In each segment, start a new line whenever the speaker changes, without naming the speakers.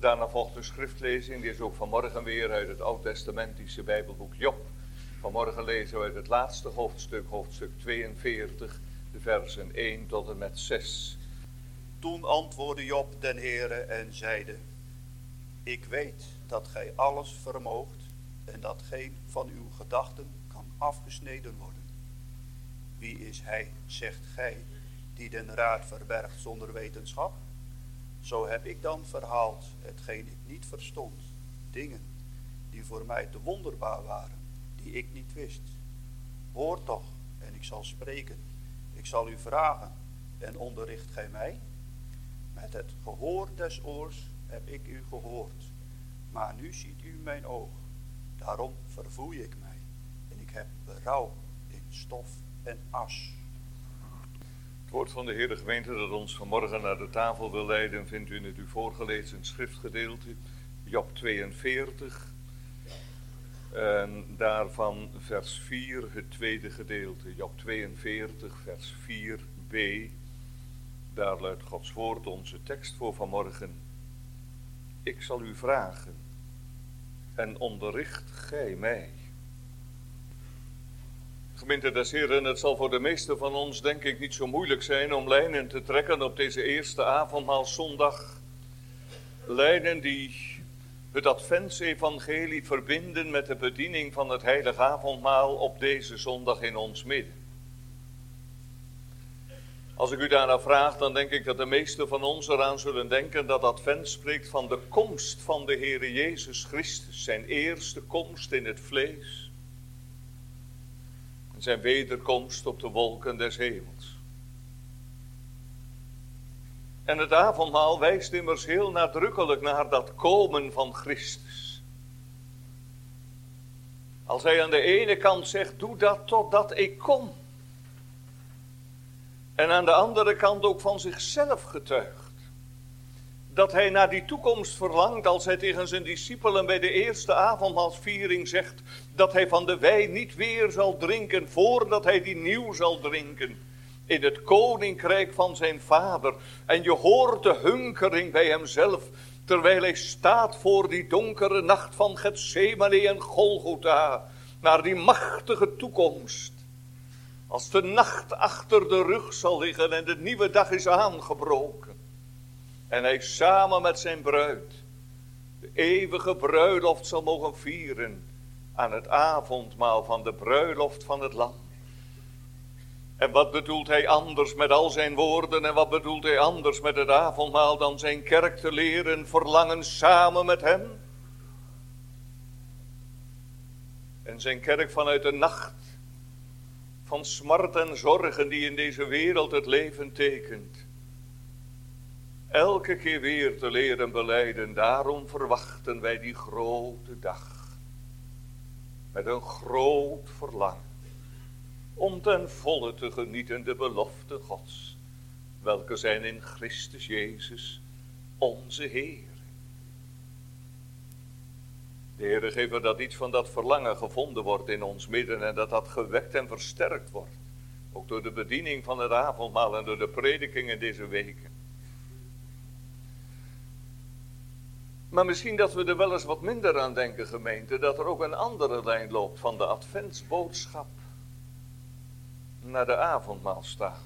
Daarna volgt de schriftlezing, die is ook vanmorgen weer uit het Oud-testamentische Bijbelboek Job. Vanmorgen lezen we uit het laatste hoofdstuk, hoofdstuk 42, de versen 1 tot en met 6.
Toen antwoordde Job den Heere en zeide: Ik weet dat gij alles vermoogt en dat geen van uw gedachten kan afgesneden worden. Wie is hij, zegt gij, die den raad verbergt zonder wetenschap? Zo heb ik dan verhaald hetgeen ik niet verstond, dingen die voor mij te wonderbaar waren, die ik niet wist. Hoor toch, en ik zal spreken, ik zal u vragen, en onderricht gij mij? Met het gehoor des oors heb ik u gehoord, maar nu ziet u mijn oog. Daarom verfoei ik mij, en ik heb berouw in stof en as.
Het woord van de Heere Gemeente dat ons vanmorgen naar de tafel wil leiden, vindt u in het u voorgelezen schriftgedeelte, Job 42. En daarvan vers 4, het tweede gedeelte, Job 42, vers 4b. Daar luidt Gods woord onze tekst voor vanmorgen. Ik zal u vragen en onderricht gij mij. Gemeente des Heren, het zal voor de meesten van ons denk ik niet zo moeilijk zijn om lijnen te trekken op deze eerste avondmaalszondag. Lijnen die het adventsevangelie verbinden met de bediening van het heilige avondmaal op deze zondag in ons midden. Als ik u daarna vraag, dan denk ik dat de meesten van ons eraan zullen denken dat advent spreekt van de komst van de Heere Jezus Christus, zijn eerste komst in het vlees. En zijn wederkomst op de wolken des hemels. En het avondmaal wijst immers heel nadrukkelijk naar dat komen van Christus. Als hij aan de ene kant zegt, doe dat totdat ik kom. En aan de andere kant ook van zichzelf getuigt. Dat hij naar die toekomst verlangt als hij tegen zijn discipelen bij de eerste avondmaalsviering zegt dat hij van de wijn niet weer zal drinken voordat hij die nieuw zal drinken in het koninkrijk van zijn vader. En je hoort de hunkering bij hemzelf terwijl hij staat voor die donkere nacht van Getsemane en Golgotha naar die machtige toekomst. Als de nacht achter de rug zal liggen en de nieuwe dag is aangebroken. En hij samen met zijn bruid de eeuwige bruiloft zal mogen vieren aan het avondmaal van de bruiloft van het Lam. En wat bedoelt hij anders met al zijn woorden en wat bedoelt hij anders met het avondmaal dan zijn kerk te leren verlangen samen met hem? En zijn kerk vanuit de nacht van smart en zorgen die in deze wereld het leven tekent. Elke keer weer te leren belijden, daarom verwachten wij die grote dag. Met een groot verlangen. Om ten volle te genieten de beloften Gods. Welke zijn in Christus Jezus, onze Heer. De Heere geeft dat iets van dat verlangen gevonden wordt in ons midden. En dat dat gewekt en versterkt wordt. Ook door de bediening van het avondmaal en door de prediking in deze weken. Maar misschien dat we er wel eens wat minder aan denken, gemeente, dat er ook een andere lijn loopt van de adventsboodschap naar de avondmaalstafel.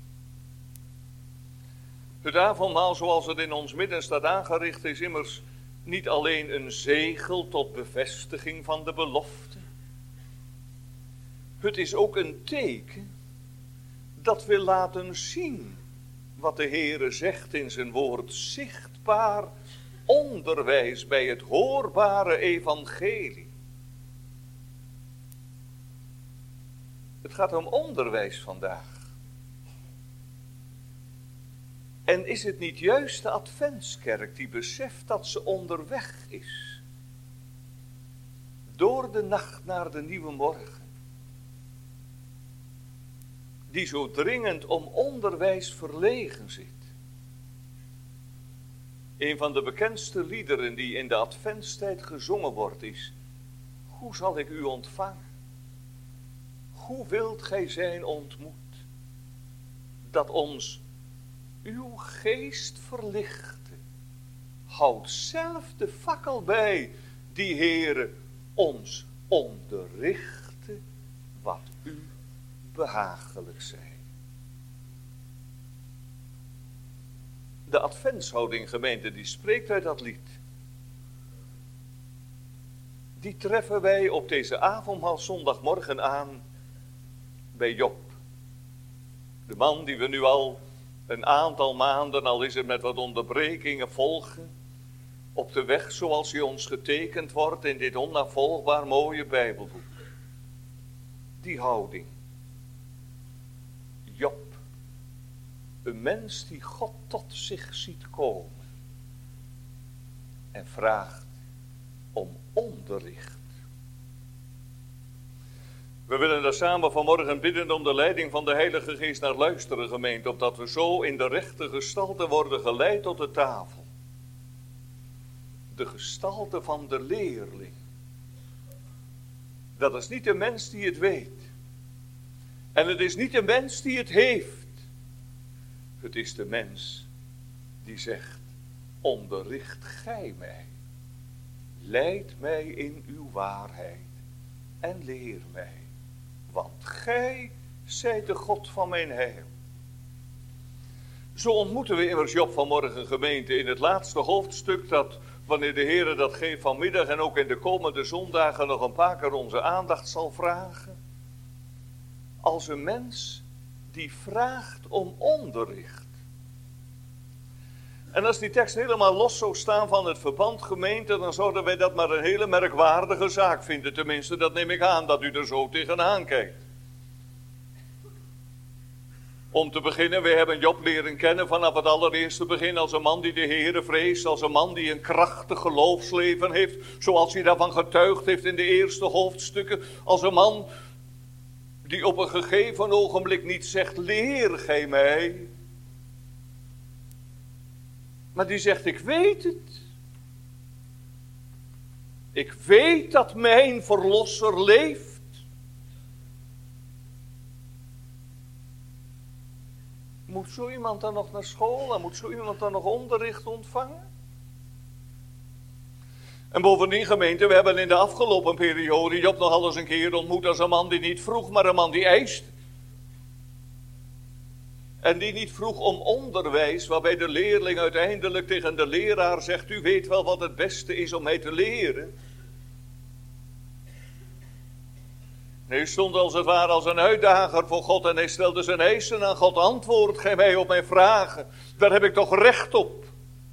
Het avondmaal zoals het in ons midden staat aangericht is immers niet alleen een zegel tot bevestiging van de belofte. Het is ook een teken dat wil laten zien wat de Heere zegt in zijn woord, zichtbaar onderwijs bij het hoorbare evangelie. Het gaat om onderwijs vandaag. En is het niet juist de Adventskerk die beseft dat ze onderweg is? Door de nacht naar de nieuwe morgen. Die zo dringend om onderwijs verlegen zit. Een van de bekendste liederen die in de adventstijd gezongen wordt is: hoe zal ik u ontvangen? Hoe wilt gij zijn ontmoet? Dat ons uw geest verlichte, houd zelf de fakkel bij, die Heere ons onderrichte wat u behagelijk zij. De adventshouding, gemeente, die spreekt uit dat lied. Die treffen wij op deze avondmaalszondagmorgen aan bij Job. De man die we nu al een aantal maanden, al is het met wat onderbrekingen, volgen. Op de weg zoals hij ons getekend wordt in dit onnavolgbaar mooie Bijbelboek. Die houding. Job. Een mens die God tot zich ziet komen. En vraagt om onderricht. We willen daar samen vanmorgen bidden om de leiding van de Heilige Geest naar luisteren, gemeente. Opdat we zo in de rechte gestalte worden geleid tot de tafel. De gestalte van de leerling. Dat is niet de mens die het weet. En het is niet de mens die het heeft. Het is de mens die zegt, onderricht gij mij. Leid mij in uw waarheid en leer mij. Want gij zijt de God van mijn heil. Zo ontmoeten we immers Job vanmorgen, gemeente, in het laatste hoofdstuk dat, wanneer de Heer dat geeft vanmiddag en ook in de komende zondagen nog een paar keer onze aandacht zal vragen. Als een mens die vraagt om onderricht. En als die tekst helemaal los zou staan van het verband, gemeente, dan zouden wij dat maar een hele merkwaardige zaak vinden. Tenminste, dat neem ik aan, dat u er zo tegenaan kijkt. Om te beginnen, we hebben Job leren kennen vanaf het allereerste begin als een man die de Heere vreest, als een man die een krachtig geloofsleven heeft, zoals hij daarvan getuigd heeft in de eerste hoofdstukken, als een man die op een gegeven ogenblik niet zegt, leer gij mij, maar die zegt, ik weet het. Ik weet dat mijn verlosser leeft. Moet zo iemand dan nog naar school? En moet zo iemand dan nog onderricht ontvangen? En bovendien, gemeente, we hebben in de afgelopen periode Job nog al eens een keer ontmoet als een man die niet vroeg, maar een man die eist. En die niet vroeg om onderwijs, waarbij de leerling uiteindelijk tegen de leraar zegt, u weet wel wat het beste is om mij te leren. Hij stond als het ware als een uitdager voor God en hij stelde zijn eisen aan God. Antwoord gij mij op mijn vragen, daar heb ik toch recht op.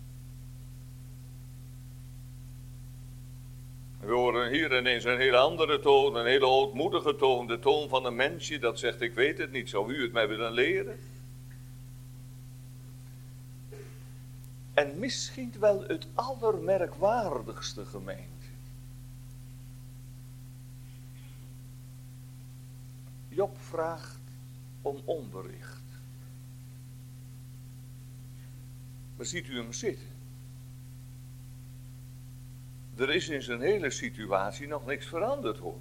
We horen hier ineens een hele andere toon, een hele ootmoedige toon. De toon van een mensje dat zegt, ik weet het niet, zou u het mij willen leren? En misschien wel het allermerkwaardigste, gemeente. Job vraagt om onderricht. Maar ziet u hem zitten? Er is in zijn hele situatie nog niks veranderd, hoor.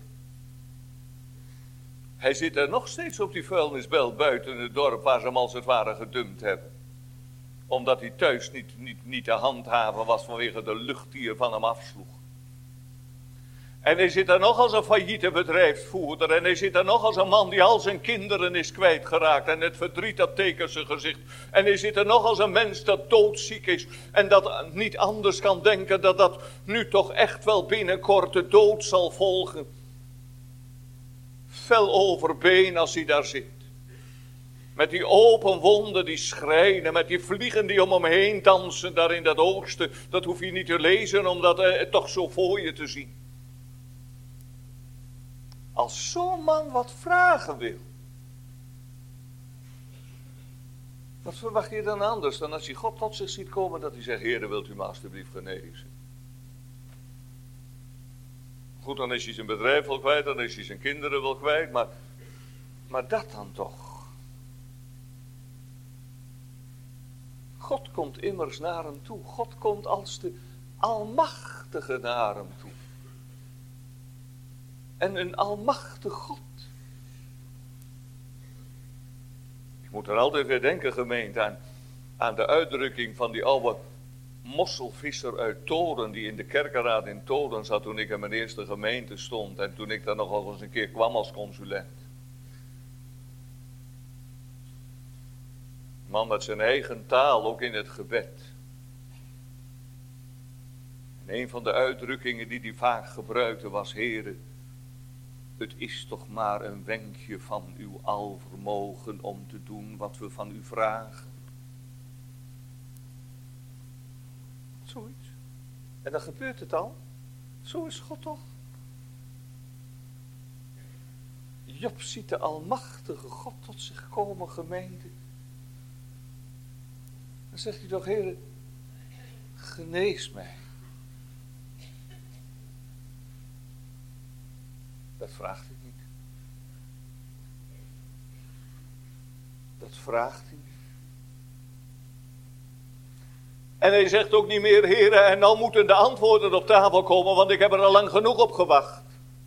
Hij zit er nog steeds op die vuilnisbelt buiten het dorp waar ze hem als het ware gedumpt hebben. Omdat hij thuis niet te handhaven was vanwege de lucht die er van hem afsloeg. En hij zit er nog als een failliete bedrijfsvoerder. En hij zit er nog als een man die al zijn kinderen is kwijtgeraakt. En het verdriet dat tekent zijn gezicht. En hij zit er nog als een mens dat doodziek is. En dat niet anders kan denken dat nu toch echt wel binnenkort de dood zal volgen. Vel over been als hij daar zit. Met die open wonden die schrijnen, met die vliegen die om hem heen dansen daar in dat oosten. Dat hoef je niet te lezen om dat toch zo voor je te zien. Als zo'n man wat vragen wil. Wat verwacht je dan anders dan als je God tot zich ziet komen dat hij zegt, Heere, wilt u me alstublieft genezen? Goed, dan is hij zijn bedrijf wel kwijt, dan is hij zijn kinderen wel kwijt, maar dat dan toch. God komt immers naar hem toe. God komt als de Almachtige naar hem toe. En een almachtig God. Ik moet er altijd weer denken, gemeente, aan de uitdrukking van die oude mosselvisser uit Tolen, die in de kerkenraad in Tolen zat toen ik in mijn eerste gemeente stond en toen ik daar nog wel eens een keer kwam als consulent. Man met zijn eigen taal, ook in het gebed. En een van de uitdrukkingen die hij vaak gebruikte was: Heere, het is toch maar een wenkje van uw alvermogen om te doen wat we van u vragen. Zoiets. En dan gebeurt het al. Zo is God toch. Job ziet de almachtige God tot zich komen, gemeente. Dan zegt hij toch: Heere, genees mij. Dat vraagt hij niet. Dat vraagt hij niet. En hij zegt ook niet meer: Heere, en nou moeten de antwoorden op tafel komen, want ik heb er al lang genoeg op gewacht.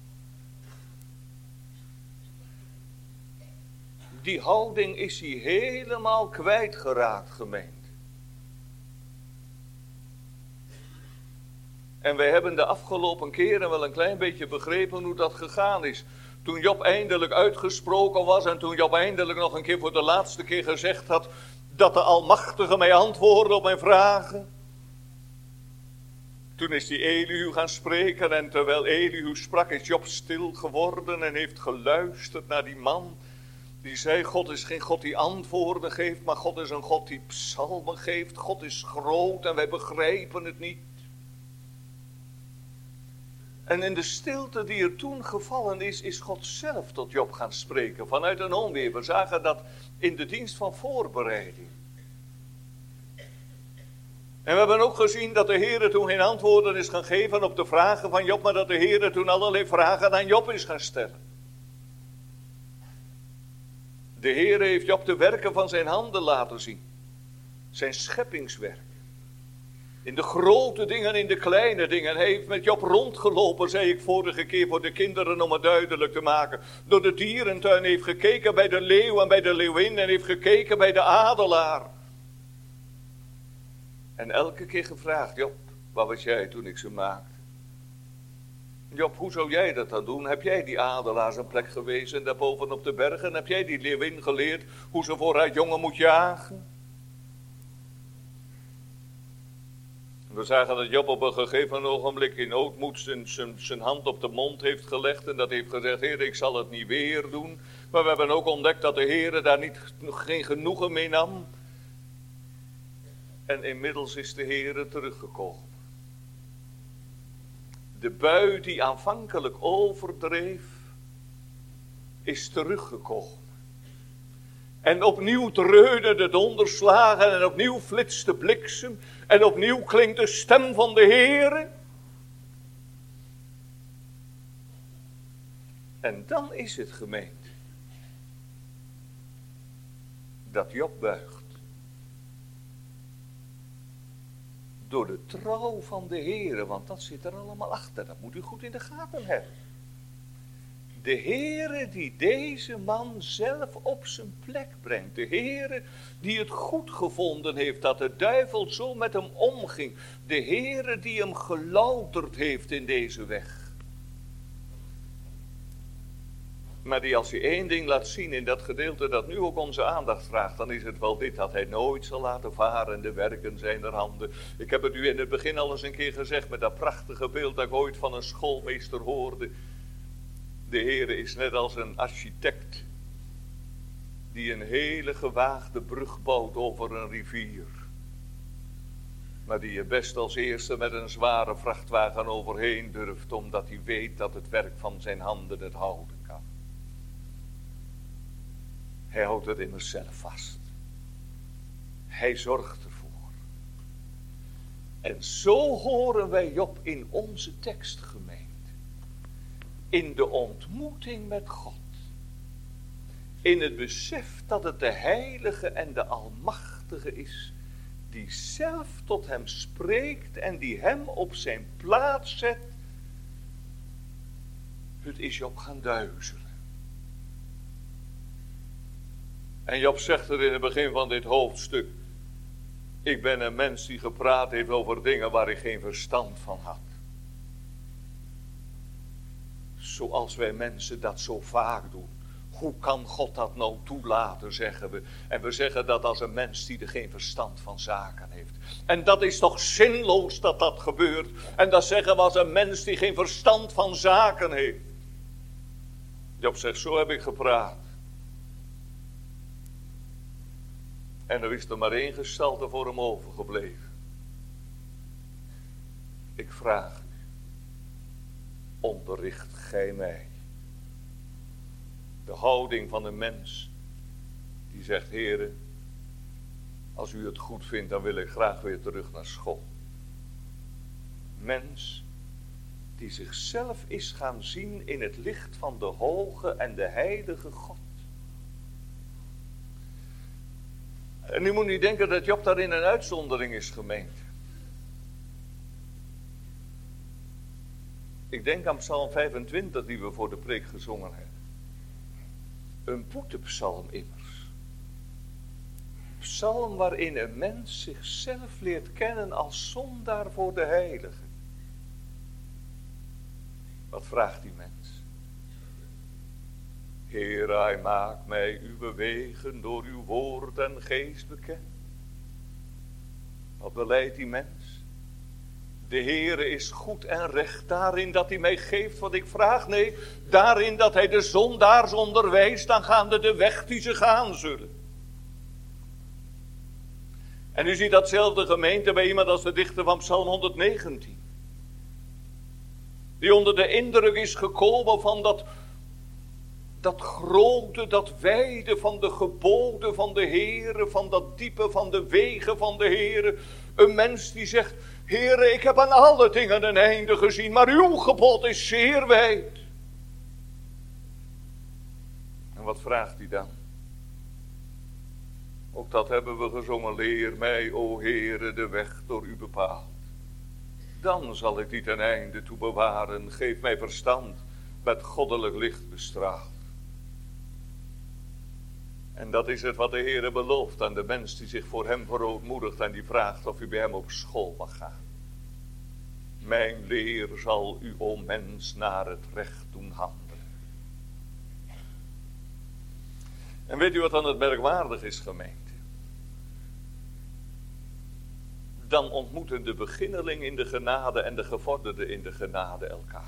Die houding is hij helemaal kwijtgeraakt, gemeente. En wij hebben de afgelopen keren wel een klein beetje begrepen hoe dat gegaan is. Toen Job eindelijk uitgesproken was en toen Job eindelijk nog een keer voor de laatste keer gezegd had dat de Almachtige mij antwoordde op mijn vragen. Toen is die Elihu gaan spreken en terwijl Elihu sprak is Job stil geworden en heeft geluisterd naar die man. Die zei: God is geen God die antwoorden geeft, maar God is een God die psalmen geeft. God is groot en wij begrijpen het niet. En in de stilte die er toen gevallen is God zelf tot Job gaan spreken vanuit een onweer. We zagen dat in de dienst van voorbereiding. En we hebben ook gezien dat de Heere toen geen antwoorden is gaan geven op de vragen van Job, maar dat de Heere toen allerlei vragen aan Job is gaan stellen. De Heere heeft Job de werken van zijn handen laten zien. Zijn scheppingswerk. In de grote dingen, in de kleine dingen. Hij heeft met Job rondgelopen, zei ik vorige keer voor de kinderen om het duidelijk te maken. Door de dierentuin, heeft gekeken bij de leeuw en bij de leeuwin en heeft gekeken bij de adelaar. En elke keer gevraagd: Job, waar was jij toen ik ze maakte? Job, hoe zou jij dat dan doen? Heb jij die adelaars een plek gewezen daarboven op de bergen? Heb jij die leeuwin geleerd hoe ze voor haar jongen moet jagen? We zagen dat Job op een gegeven ogenblik in ootmoed zijn hand op de mond heeft gelegd en dat heeft gezegd: Heer, ik zal het niet weer doen. Maar we hebben ook ontdekt dat de Heer daar geen genoegen mee nam. En inmiddels is de Heer teruggekomen. De bui die aanvankelijk overdreef, is teruggekomen. En opnieuw dreunen de donderslagen en opnieuw flitst de bliksem. En opnieuw klinkt de stem van de Heere. En dan is het, gemeente, dat Job buigt. Door de trouw van de Heere, want dat zit er allemaal achter. Dat moet u goed in de gaten hebben. De Heere die deze man zelf op zijn plek brengt. De Heere die het goed gevonden heeft dat de duivel zo met hem omging. De Heere die hem gelouterd heeft in deze weg. Maar die als hij één ding laat zien in dat gedeelte dat nu ook onze aandacht vraagt, dan is het wel dit: dat hij nooit zal laten varen de werken zijner handen. Ik heb het u in het begin al eens een keer gezegd met dat prachtige beeld dat ik ooit van een schoolmeester hoorde. De Heere is net als een architect die een hele gewaagde brug bouwt over een rivier. Maar die je best als eerste met een zware vrachtwagen overheen durft, omdat hij weet dat het werk van zijn handen het houden kan. Hij houdt het immers zelf vast. Hij zorgt ervoor. En zo horen wij Job in onze tekst, gemeente. In de ontmoeting met God. In het besef dat het de Heilige en de Almachtige is. Die zelf tot hem spreekt en die hem op zijn plaats zet. Het is Job gaan duizelen. En Job zegt er in het begin van dit hoofdstuk. Ik ben een mens die gepraat heeft over dingen waar ik geen verstand van had. Zoals wij mensen dat zo vaak doen. Hoe kan God dat nou toelaten, zeggen we. En we zeggen dat als een mens die er geen verstand van zaken heeft. En dat is toch zinloos dat dat gebeurt. En dat zeggen we als een mens die geen verstand van zaken heeft. Job zegt, zo heb ik gepraat. En er is er maar één gestalte voor hem overgebleven. Ik vraag u, onderricht gij mij. De houding van een mens die zegt, Heere, als u het goed vindt, dan wil ik graag weer terug naar school. Mens die zichzelf is gaan zien in het licht van de hoge en de heilige God. En u moet niet denken dat Job daarin een uitzondering is gemeend. Ik denk aan Psalm 25 die we voor de preek gezongen hebben. Een boetepsalm immers. Psalm waarin een mens zichzelf leert kennen als zondaar voor de heilige. Wat vraagt die mens? Heer, hij maakt mij uw wegen door uw woord en geest bekend. Wat beleidt die mens? De Heere is goed en recht daarin dat hij mij geeft wat ik vraag. Nee, daarin dat hij de zondaars onderwijst, dan gaande de weg die ze gaan zullen. En u ziet datzelfde gemeente bij iemand als de dichter van Psalm 119. Die onder de indruk is gekomen van dat grote, dat wijde van de geboden van de Heere, van dat diepe van de wegen van de Heere. Een mens die zegt, Heere, ik heb aan alle dingen een einde gezien, maar uw gebod is zeer wijd. En wat vraagt hij dan? Ook dat hebben we gezongen, leer mij, o Heere, de weg door u bepaald. Dan zal ik die ten einde toe bewaren, geef mij verstand, met goddelijk licht bestraald. En dat is het wat de Heere belooft aan de mens die zich voor hem verootmoedigt en die vraagt of u bij hem op school mag gaan. Mijn leer zal u, o mens, naar het recht doen handelen. En weet u wat dan het merkwaardig is, gemeente? Dan ontmoeten de beginneling in de genade en de gevorderde in de genade elkaar.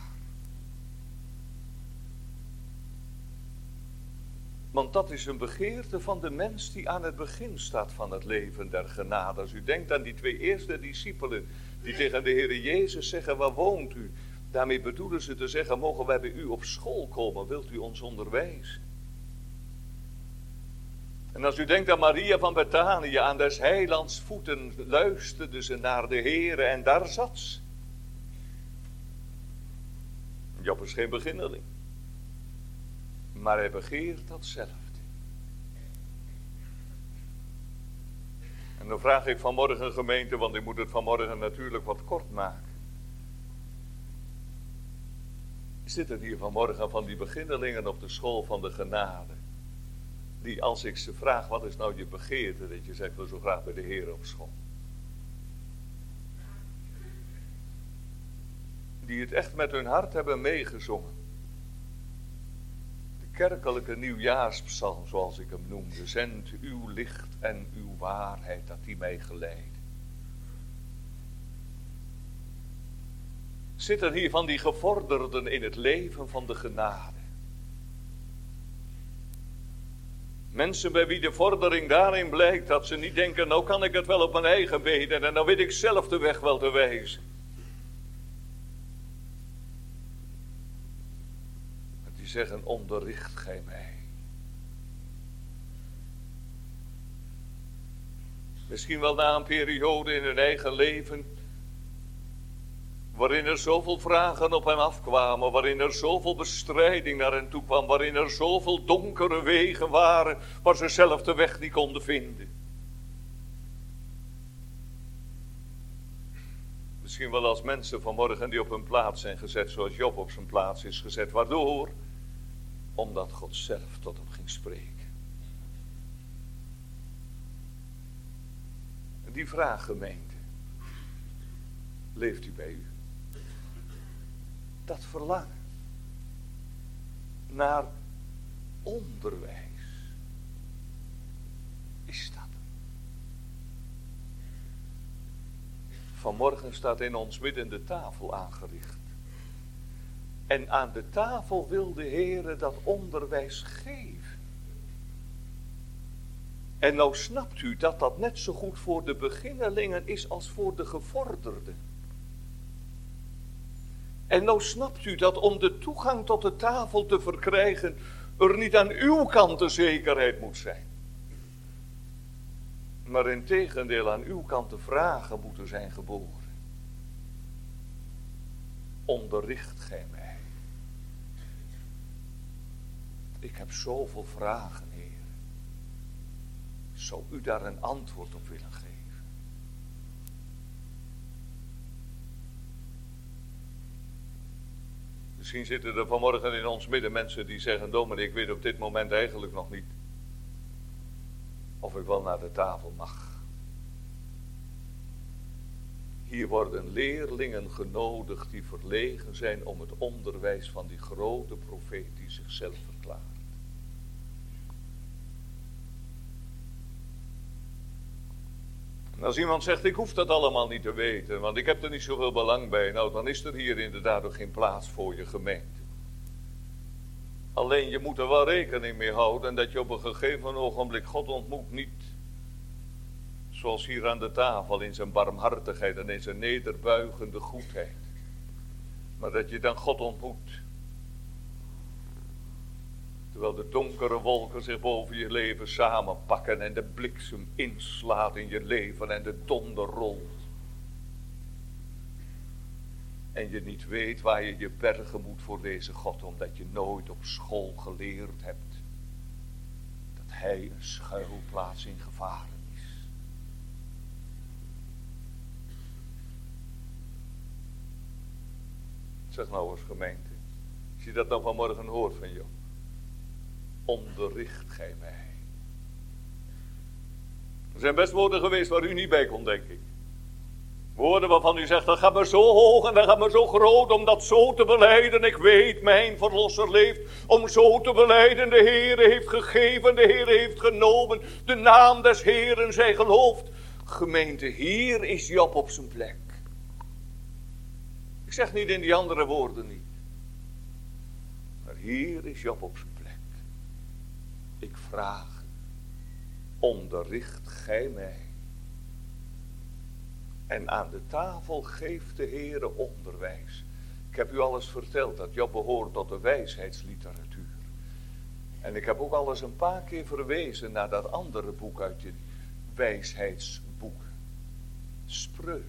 Want dat is een begeerte van de mens die aan het begin staat van het leven der genade. Als u denkt aan die twee eerste discipelen die tegen de Heer Jezus zeggen, waar woont u? Daarmee bedoelen ze te zeggen, mogen wij bij u op school komen, wilt u ons onderwijzen? En als u denkt aan Maria van Betanië, aan des heilands voeten, luisterde ze naar de Heere en daar zat ze. Job is geen beginneling. Maar hij begeert datzelfde. En dan vraag ik vanmorgen, gemeente, want ik moet het vanmorgen natuurlijk wat kort maken. Zitten hier vanmorgen van die beginnelingen op de school van de genade? Die als ik ze vraag, wat is nou je begeerte, dat je zegt, ik wil zo graag bij de Heer op school. Die het echt met hun hart hebben meegezongen. Kerkelijke nieuwjaarspsalm, zoals ik hem noemde. Zend uw licht en uw waarheid, dat die mij geleidt. Zitten hier van die gevorderden in het leven van de genade. Mensen bij wie de vordering daarin blijkt dat ze niet denken, nou kan ik het wel op mijn eigen benen en nou weet ik zelf de weg wel te wijzen. Die zeggen, onderricht gij mij. Misschien wel na een periode in hun eigen leven, waarin er zoveel vragen op hen afkwamen, waarin er zoveel bestrijding naar hen toe kwam, waarin er zoveel donkere wegen waren, waar ze zelf de weg niet konden vinden. Misschien wel als mensen vanmorgen die op hun plaats zijn gezet, zoals Job op zijn plaats is gezet. Waardoor? Omdat God zelf tot hem ging spreken. Die vraag, gemeente, leeft die bij u? Dat verlangen naar onderwijs. Is dat? Vanmorgen staat in ons midden de tafel aangericht. En aan de tafel wil de Heere dat onderwijs geven. En nou snapt u dat dat net zo goed voor de beginnelingen is als voor de gevorderden. En nou snapt u dat om de toegang tot de tafel te verkrijgen, er niet aan uw kant de zekerheid moet zijn. Maar integendeel aan uw kant de vragen moeten zijn geboren. Onderricht gij mij. Ik heb zoveel vragen, Heer. Zou u daar een antwoord op willen geven? Misschien zitten er vanmorgen in ons midden mensen die zeggen, dominee, ik weet op dit moment eigenlijk nog niet of ik wel naar de tafel mag. Hier worden leerlingen genodigd die verlegen zijn om het onderwijs van die grote profeet die zichzelf verklaart. En als iemand zegt, ik hoef dat allemaal niet te weten, want ik heb er niet zoveel belang bij, nou dan is er hier inderdaad ook geen plaats voor je gemeente. Alleen je moet er wel rekening mee houden dat je op een gegeven ogenblik God ontmoet, niet zoals hier aan de tafel in zijn barmhartigheid en in zijn nederbuigende goedheid. Maar dat je dan God ontmoet. Terwijl de donkere wolken zich boven je leven samenpakken en de bliksem inslaat in je leven en de donder rolt. En je niet weet waar je je bergen moet voor deze God, omdat je nooit op school geleerd hebt dat hij een schuilplaats in gevaren is. Zeg nou eens gemeente, als je dat nou vanmorgen hoort van jou. Onderricht gij mij. Er zijn best woorden geweest waar u niet bij kon, denk ik. Woorden waarvan u zegt, dat gaat me zo hoog en dat gaat me zo groot om dat zo te belijden. Ik weet, mijn verlosser leeft om zo te belijden. De Heere heeft gegeven, de Heere heeft genomen. De naam des Heeren zij geloofd. Gemeente, hier is Job op zijn plek. Ik zeg niet in die andere woorden niet. Maar hier is Job op zijn plek. Ik vraag, onderricht gij mij. En aan de tafel geeft de Heere onderwijs. Ik heb u alles verteld dat Job behoort tot de wijsheidsliteratuur. En ik heb ook alles een paar keer verwezen naar dat andere boek uit je wijsheidsboeken. Spreuk.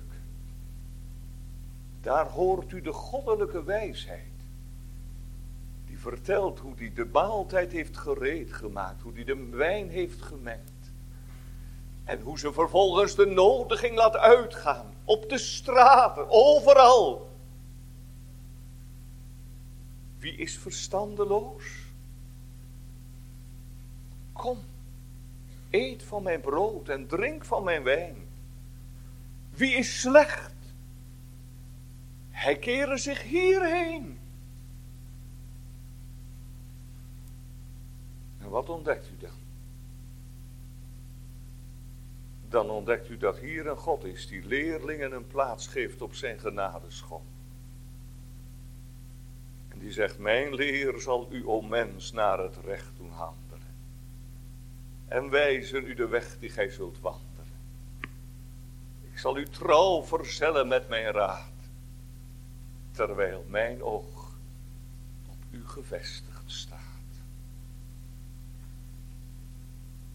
Daar hoort u de goddelijke wijsheid. Die vertelt hoe hij de maaltijd heeft gereed gemaakt. Hoe hij de wijn heeft gemengd. En hoe ze vervolgens de nodiging laat uitgaan. Op de straten, overal. Wie is verstandeloos? Kom, eet van mijn brood en drink van mijn wijn. Wie is slecht? Hij kere zich hierheen. En wat ontdekt u dan? Dan ontdekt u dat hier een God is die leerlingen een plaats geeft op zijn genadeschool. En die zegt, mijn leer zal u, o mens, naar het recht doen handelen. En wijzen u de weg die gij zult wandelen. Ik zal u trouw verzellen met mijn raad. Terwijl mijn oog op u gevestigd staat.